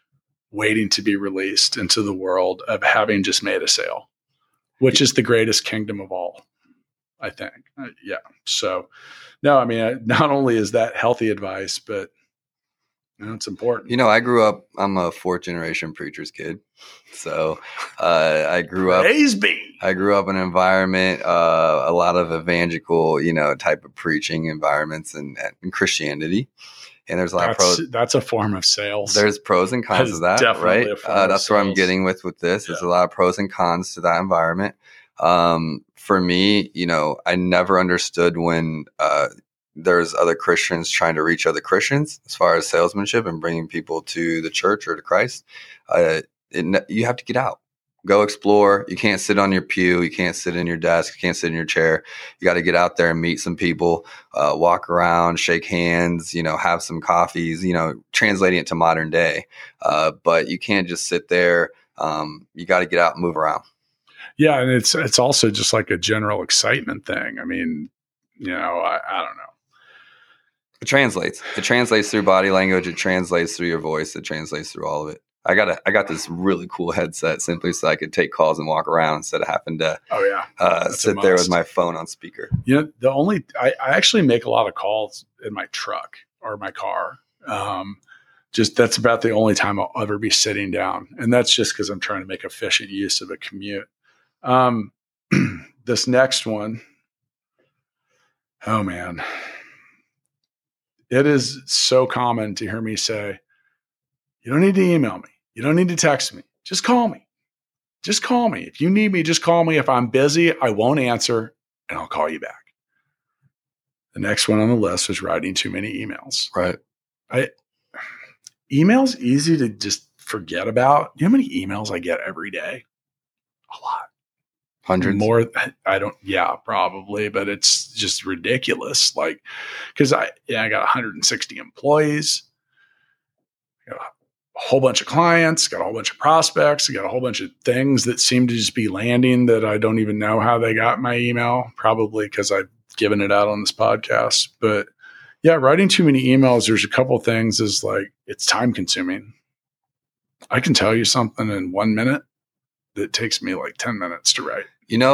to be released into the world of having just made a sale, which is the greatest kingdom of all, I think. Yeah. So no, I mean, not only is that healthy advice, but That's important. You know, I'm a fourth generation preacher's kid. So I grew up in an environment, a lot of evangelical, type of preaching environments and Christianity. And there's a lot of pros. That's a form of sales. There's pros and cons of that, right? That's where I'm getting with this. There's a lot of pros and cons to that environment. For me, I never understood when there's other Christians trying to reach other Christians as far as salesmanship and bringing people to the church or to Christ. You have to get out, go explore. You can't sit on your pew. You can't sit in your desk. You can't sit in your chair. You got to get out there and meet some people, walk around, shake hands, have some coffees, translating it to modern day. But you can't just sit there. You got to get out and move around. Yeah. And it's also just like a general excitement thing. I mean, I don't know. It translates through body language. It translates through your voice. It translates through all of it. I got this really cool headset simply so I could take calls and walk around instead of having to sit there with my phone on speaker. I actually make a lot of calls in my truck or my car. Just that's about the only time I'll ever be sitting down. And that's just because I'm trying to make efficient use of a commute. This next one, oh man. It is so common to hear me say, you don't need to email me. You don't need to text me. Just call me. Just call me. If you need me, just call me. If I'm busy, I won't answer and I'll call you back. The next one on the list was writing too many emails. Right. Email's easy to just forget about. You know how many emails I get every day? A lot. Hundreds? More, probably, but it's just ridiculous. Like, because I got 160 employees, got a whole bunch of clients, got a whole bunch of prospects, got a whole bunch of things that seem to just be landing that I don't even know how they got my email, probably because I've given it out on this podcast. But yeah, writing too many emails, there's a couple things is like, it's time consuming. I can tell you something in 1 minute that takes me like 10 minutes to write.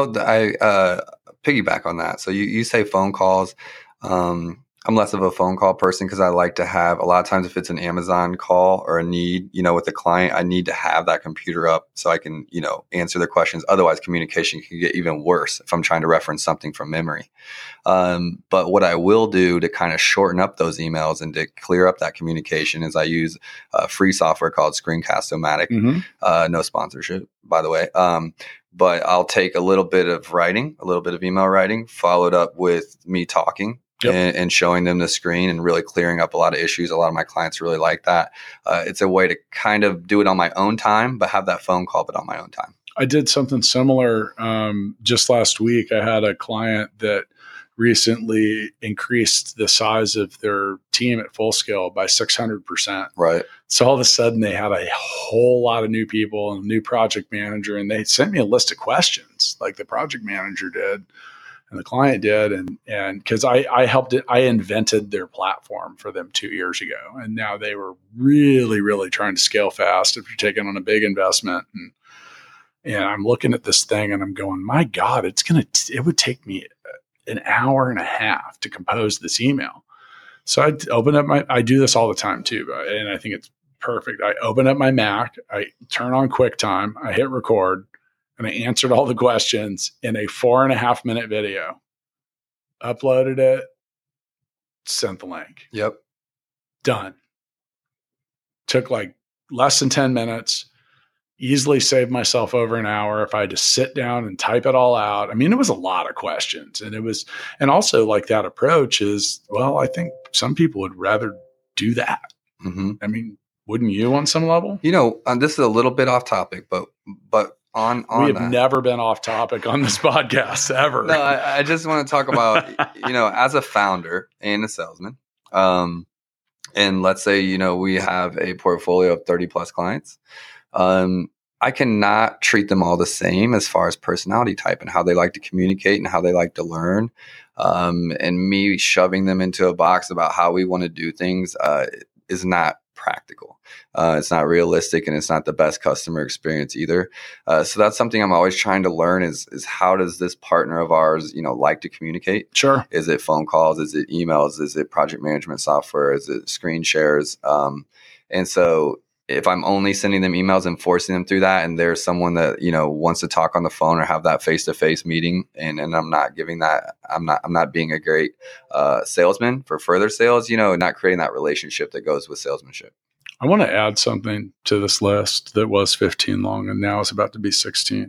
I piggyback on that. So you say phone calls. I'm less of a phone call person because I like to have, a lot of times if it's an Amazon call or a need, with a client, I need to have that computer up so I can, answer their questions. Otherwise, communication can get even worse if I'm trying to reference something from memory. But what I will do to kind of shorten up those emails and to clear up that communication is I use a free software called Screencast-O-Matic. Mm-hmm. No sponsorship, by the way. But I'll take a little bit of writing, a little bit of email writing, followed up with me talking. Yep. And showing them the screen and really clearing up a lot of issues. A lot of my clients really like that. It's a way to kind of do it on my own time, but have that phone call, but on my own time. I did something similar just last week. I had a client that recently increased the size of their team at Full Scale by 600%. Right. So all of a sudden they had a whole lot of new people and a new project manager, and they sent me a list of questions like the project manager did. And the client did, and because I helped it, I invented their platform for them 2 years ago, and now they were really, really trying to scale fast after taking on a big investment. And I'm looking at this thing, and I'm going, my God, it would take me an hour and a half to compose this email. So I open up I do this all the time too, and I think it's perfect. I open up my Mac, I turn on QuickTime, I hit record. And I answered all the questions in a 4.5 minute video, uploaded it, sent the link. Yep. Done. Took like less than 10 minutes, easily saved myself over an hour if I had to sit down and type it all out. I mean, it was a lot of questions, and also like that approach is, well, I think some people would rather do that. Mm-hmm. I mean, wouldn't you on some level? This is a little bit off topic, but we have never been off topic on this podcast ever. No, I just want to talk about, as a founder and a salesman, and let's say, we have a portfolio of 30 plus clients. I cannot treat them all the same as far as personality type and how they like to communicate and how they like to learn. And me shoving them into a box about how we want to do things is not practical. It's not realistic, and it's not the best customer experience either. So that's something I'm always trying to learn is how does this partner of ours, like to communicate? Sure. Is it phone calls? Is it emails? Is it project management software? Is it screen shares? And so if I'm only sending them emails and forcing them through that, and there's someone that, wants to talk on the phone or have that face-to-face meeting, and I'm not giving that, I'm not being a great salesman for further sales, not creating that relationship that goes with salesmanship. I want to add something to this list that was 15 long and now is about to be 16.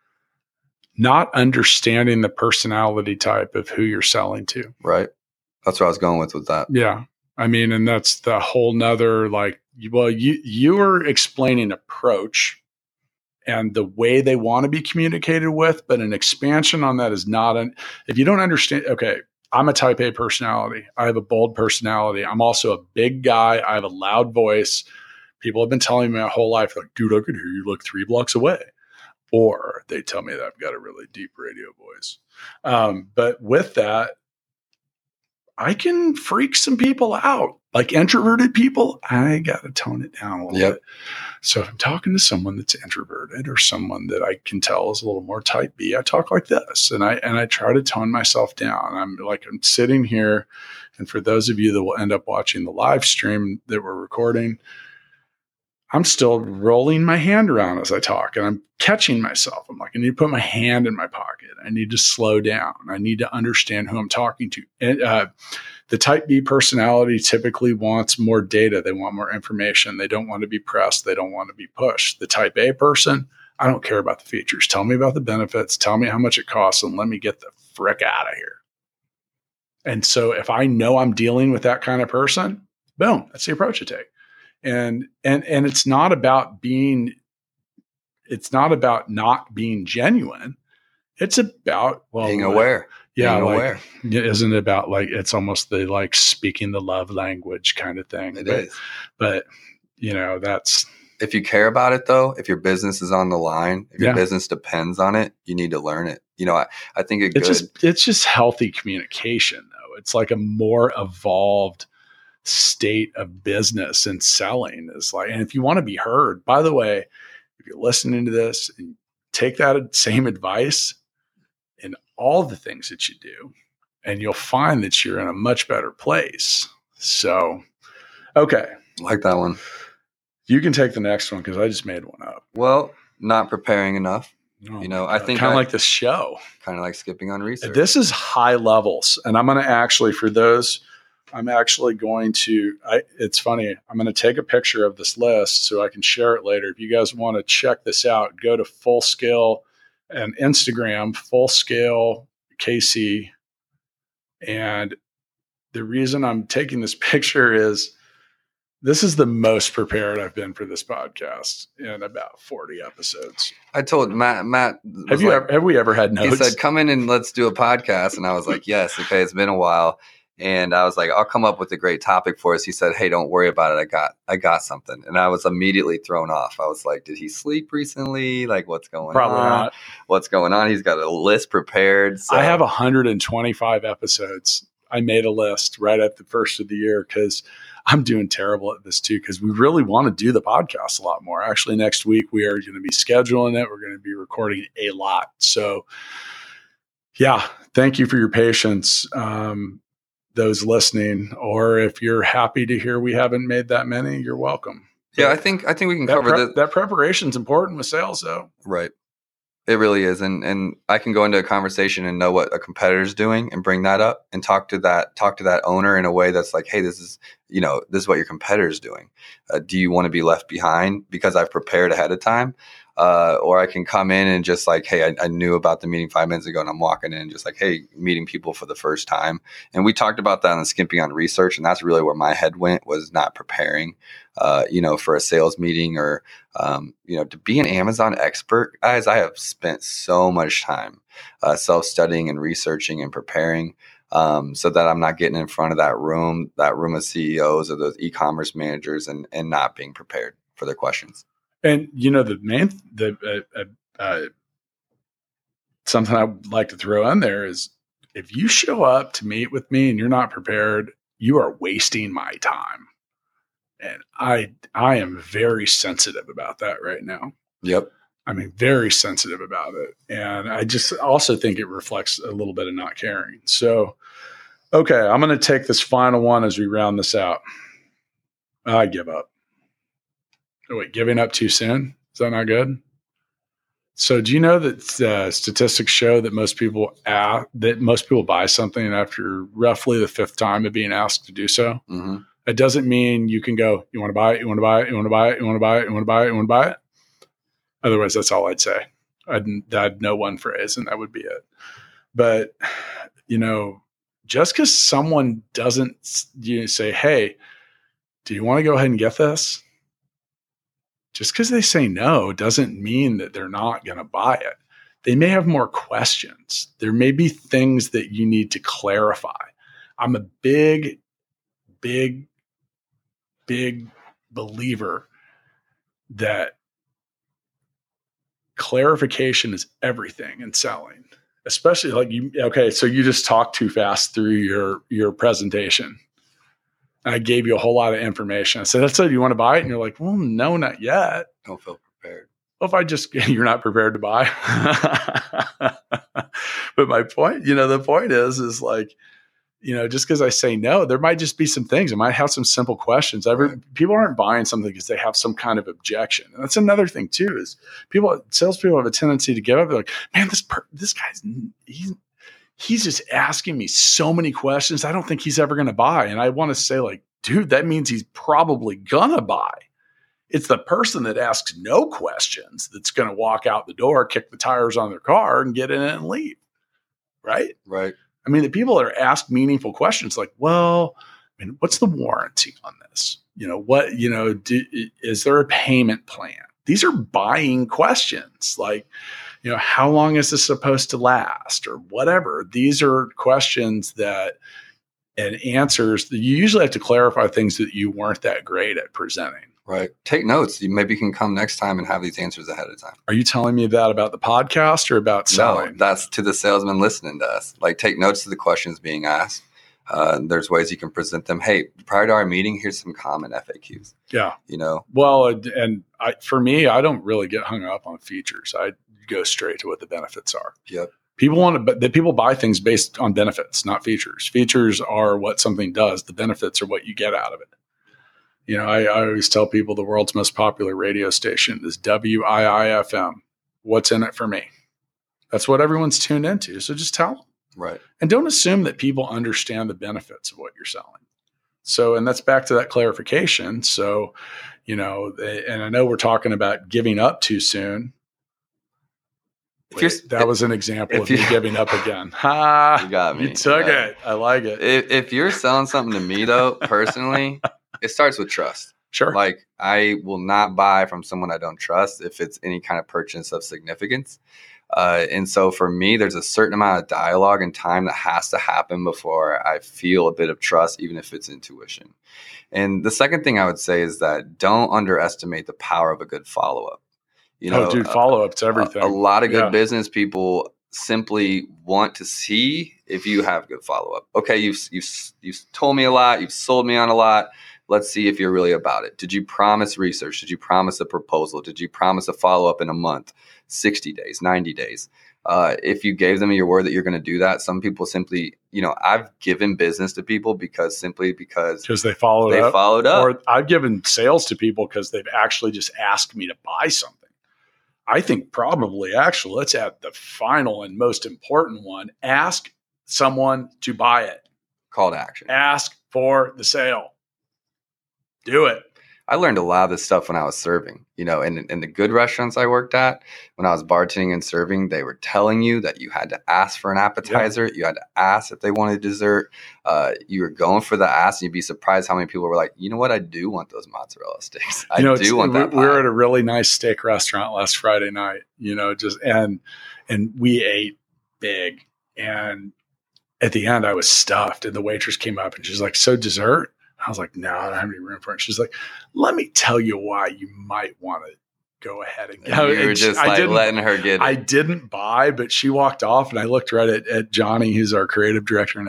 Not understanding the personality type of who you're selling to. Right. That's what I was going with that. Yeah. I mean, and that's the whole nother, you were explaining approach and the way they want to be communicated with, but an expansion on that is not if you don't understand, okay, I'm a type A personality. I have a bold personality. I'm also a big guy. I have a loud voice. People have been telling me my whole life, like, dude, I could hear you like 3 blocks away. Or they tell me that I've got a really deep radio voice. But with that, I can freak some people out. Like introverted people, I got to tone it down a little bit. So if I'm talking to someone that's introverted or someone that I can tell is a little more type B, I talk like this, and I try to tone myself down. I'm sitting here, and for those of you that will end up watching the live stream that we're recording, I'm still rolling my hand around as I talk, and I'm catching myself. I'm like, I need to put my hand in my pocket. I need to slow down. I need to understand who I'm talking to. And, the type B personality typically wants more data. They want more information. They don't want to be pressed. They don't want to be pushed. The type A person, I don't care about the features. Tell me about the benefits. Tell me how much it costs, and let me get the frick out of here. And so if I know I'm dealing with that kind of person, boom, that's the approach to take. And it's not about not being genuine. It's about being aware. Yeah, being aware. Isn't it about it's almost the speaking the love language kind of thing? It is. But that's if you care about it though. If your business is on the line, if your business depends on it, you need to learn it. I think it's just healthy communication though. It's like a more evolved state of business and selling is and if you want to be heard, by the way, if you're listening to this and take that same advice in all the things that you do, and you'll find that you're in a much better place. So, okay. I like that one. You can take the next one because I just made one up. Well, not preparing enough. I think kind of like this show. Kind of like skipping on research. This is high levels. And I'm going to actually, for those, it's funny. I'm going to take a picture of this list so I can share it later. If you guys want to check this out, go to Fullscale and Instagram, Fullscale KC. And the reason I'm taking this picture is this is the most prepared I've been for this podcast in about 40 episodes. I told Matt, have we ever had notes? He said, come in and let's do a podcast. And I was like, yes. Okay. It's been a while. And I was like, I'll come up with a great topic for us. He said, hey, don't worry about it. I got something. And I was immediately thrown off. I was like, did he sleep recently? Like, what's going on? Probably not. What's going on? He's got a list prepared. So. I have 125 episodes. I made a list right at the first of the year because I'm doing terrible at this too, because we really want to do the podcast a lot more. Actually, next week we are going to be scheduling it. We're going to be recording a lot. So yeah, thank you for your patience. Those listening, or if you're happy to hear we haven't made that many, you're welcome. Yeah, I think we can cover that. That preparation is important with sales, though. Right, it really is, and I can go into a conversation and know what a competitor's doing and bring that up and talk to that owner in a way that's like, hey, this is what your competitor's doing. Do you want to be left behind because I've prepared ahead of time? Or I can come in and just like, hey, I knew about the meeting 5 minutes ago, and I'm walking in just like, hey, meeting people for the first time. And we talked about that on skimping on research. And that's really where my head went, was not preparing, for a sales meeting or, to be an Amazon expert. Guys, I have spent so much time self-studying and researching and preparing so that I'm not getting in front of that room of CEOs or those e-commerce managers and not being prepared for their questions. And something I'd like to throw in there is, if you show up to meet with me and you're not prepared, you are wasting my time. And I am very sensitive about that right now. Yep. I mean, very sensitive about it. And I just also think it reflects a little bit of not caring. So, okay, I'm going to take this final one as we round this out. I give up. Oh, wait, giving up too soon? Is that not good? So do you know that statistics show that most people buy something after roughly the 5th time of being asked to do so? Mm-hmm. It doesn't mean you can go, you want to buy it, you want to buy it, you want to buy it, you want to buy it, you want to buy it, you want to buy it. Otherwise, that's all I'd say. I'd know one phrase and that would be it. But, just because someone doesn't say, hey, do you want to go ahead and get this? Just because they say no doesn't mean that they're not going to buy it. They may have more questions. There may be things that you need to clarify. I'm a big believer that clarification is everything in selling, especially so you just talked too fast through your presentation. I gave you a whole lot of information. I said, that's it. Do you want to buy it? And you're like, well, no, not yet. Don't feel prepared. Well, you're not prepared to buy. But my point, the point is like, just because I say no, there might just be some things. I might have some simple questions. People aren't buying something because they have some kind of objection. And that's another thing too, is salespeople have a tendency to give up. They're like, man, this guy's, he's just asking me so many questions. I don't think he's ever going to buy. And I want to say like, dude, that means he's probably going to buy. It's the person that asks no questions that's going to walk out the door, kick the tires on their car and get in it and leave. Right? Right. I mean, the people that are asked meaningful questions like, well, I mean, what's the warranty on this? Is there a payment plan? These are buying questions like, how long is this supposed to last or whatever? These are questions and answers that you usually have to clarify things that you weren't that great at presenting. Right. Take notes. Maybe you can come next time and have these answers ahead of time. Are you telling me that about the podcast or about selling? No, that's to the salesman listening to us. Like, take notes of the questions being asked. There's ways you can present them. Hey, prior to our meeting, here's some common FAQs. Yeah. Well, and for me, I don't really get hung up on features. I go straight to what the benefits are. Yep. People buy things based on benefits, not features. Features are what something does. The benefits are what you get out of it. I always tell people the world's most popular radio station is WIIFM. What's in it for me? That's what everyone's tuned into. So just tell them. Right. And don't assume that people understand the benefits of what you're selling. So, and that's back to that clarification. So, and I know we're talking about giving up too soon. That was an example of you giving up again. You got me. You took it. I like it. If you're selling something to me, though, personally, it starts with trust. Sure. Like, I will not buy from someone I don't trust if it's any kind of purchase of significance. And so for me, there's a certain amount of dialogue and time that has to happen before I feel a bit of trust, even if it's intuition. And the second thing I would say is that don't underestimate the power of a good follow-up. Follow-up's everything. A lot of good business people simply want to see if you have good follow-up. Okay, you've told me a lot. You've sold me on a lot. Let's see if you're really about it. Did you promise research? Did you promise a proposal? Did you promise a follow-up in a month, 60 days, 90 days? If you gave them your word that you're going to do that, some people simply, I've given business to people because they followed up. Or I've given sales to people because they've actually just asked me to buy something. I think probably actually, let's add the final and most important one. Ask someone to buy it. Call to action. Ask for the sale. Do it. I learned a lot of this stuff when I was serving, in the good restaurants I worked at. When I was bartending and serving, they were telling you that you had to ask for an appetizer. Yeah. You had to ask if they wanted dessert. You were going for the ask, and you'd be surprised how many people were like, you know what? I do want those mozzarella sticks. I do want that pie. We were at a really nice steak restaurant last Friday night, and we ate big. And at the end, I was stuffed, and the waitress came up and she's like, so dessert? I was like, no, I don't have any room for it. She's like, let me tell you why you might want to go ahead and go. You were just letting her get it. I didn't buy, but she walked off and I looked right at Johnny, who's our creative director, and I said,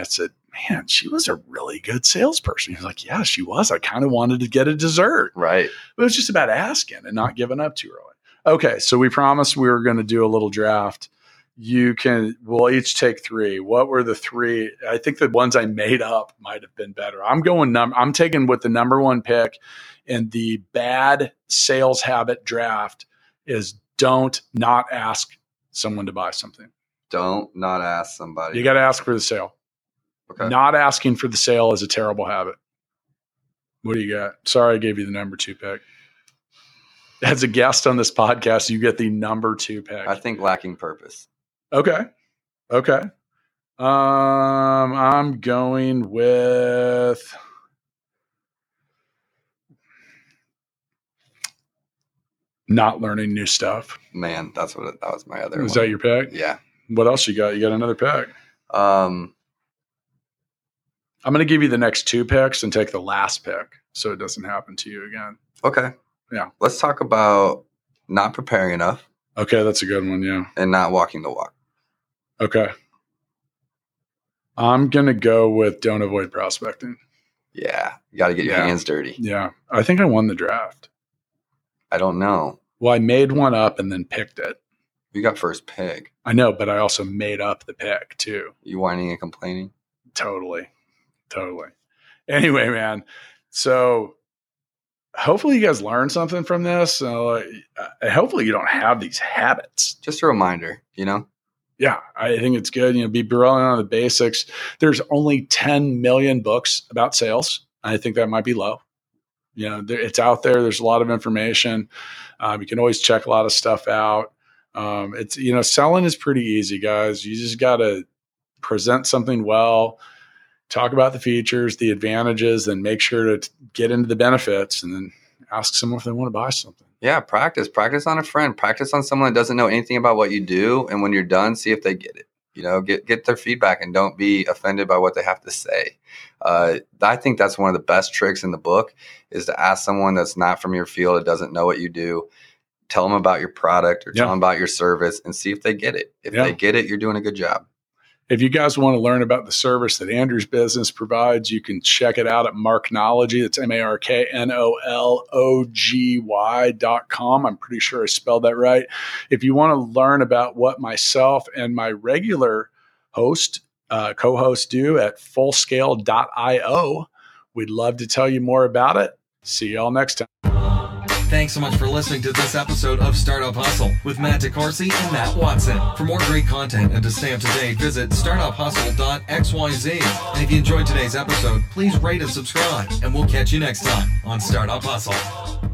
man, she was a really good salesperson. He's like, yeah, she was. I kind of wanted to get a dessert. Right. But it was just about asking and not giving up too early. Okay. So we promised we were going to do a little draft. We'll each take 3. What were the 3? I think the ones I made up might have been better. I'm taking with the number 1 pick in the bad sales habit draft is don't not ask someone to buy something. Don't not ask somebody. You got to ask for the sale. Okay. Not asking for the sale is a terrible habit. What do you got? Sorry, I gave you the number 2 pick. As a guest on this podcast, you get the number 2 pick. I think lacking purpose. Okay. I'm going with not learning new stuff. Man, that was my other one. Is that your pick? Yeah. What else you got? You got another pick? Um, I'm going to give you the next 2 picks and take the last pick so it doesn't happen to you again. Okay. Yeah. Let's talk about not preparing enough. Okay, that's a good one, yeah. And not walking the walk. Okay. I'm going to go with don't avoid prospecting. Yeah. You got to get your hands dirty. Yeah. I think I won the draft. I don't know. Well, I made one up and then picked it. You got first pick. I know, but I also made up the pick too. You whining and complaining? Totally. Anyway, man. So hopefully you guys learned something from this. Hopefully you don't have these habits. Just a reminder, Yeah, I think it's good. Be brilliant on the basics. There's only 10 million books about sales. I think that might be low. It's out there. There's a lot of information. You can always check a lot of stuff out. Selling is pretty easy, guys. You just got to present something well, talk about the features, the advantages, and make sure to get into the benefits and then ask someone if they want to buy something. Yeah, practice on a friend, practice on someone that doesn't know anything about what you do. And when you're done, see if they get it, get their feedback and don't be offended by what they have to say. I think that's one of the best tricks in the book is to ask someone that's not from your field, that doesn't know what you do, tell them about your product or tell them about your service and see if they get it. If they get it, you're doing a good job. If you guys want to learn about the service that Andrew's business provides, you can check it out at Marknology. That's MARKNOLOGY.com. I'm pretty sure I spelled that right. If you want to learn about what myself and my regular co-host do at Fullscale.io, we'd love to tell you more about it. See y'all next time. Thanks so much for listening to this episode of Startup Hustle with Matt DeCoursey and Matt Watson. For more great content and to stay up to date, visit startuphustle.xyz. And if you enjoyed today's episode, please rate and subscribe, and we'll catch you next time on Startup Hustle.